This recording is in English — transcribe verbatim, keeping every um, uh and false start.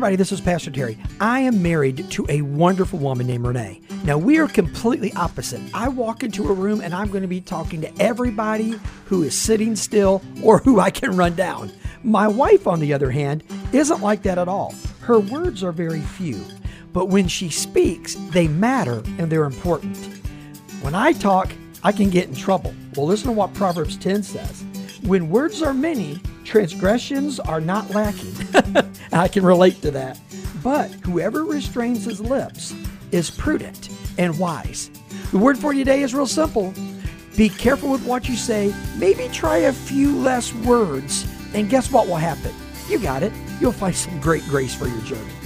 everybody, this is Pastor Terry. I am married to a wonderful woman named Renee. Now, we are completely opposite. I walk into a room and I'm going to be talking to everybody who is sitting still or who I can run down. My wife, on the other hand, isn't like that at all. Her words are very few, but when she speaks, they matter and they're important. When I talk, I can get in trouble. Well, listen to what Proverbs ten says. When words are many, transgressions are not lacking. I can relate to that. But whoever restrains his lips is prudent and wise. The word for you today is real simple. Be careful with what you say. Maybe try a few less words. And guess what will happen? You got it. You'll find some great grace for your journey.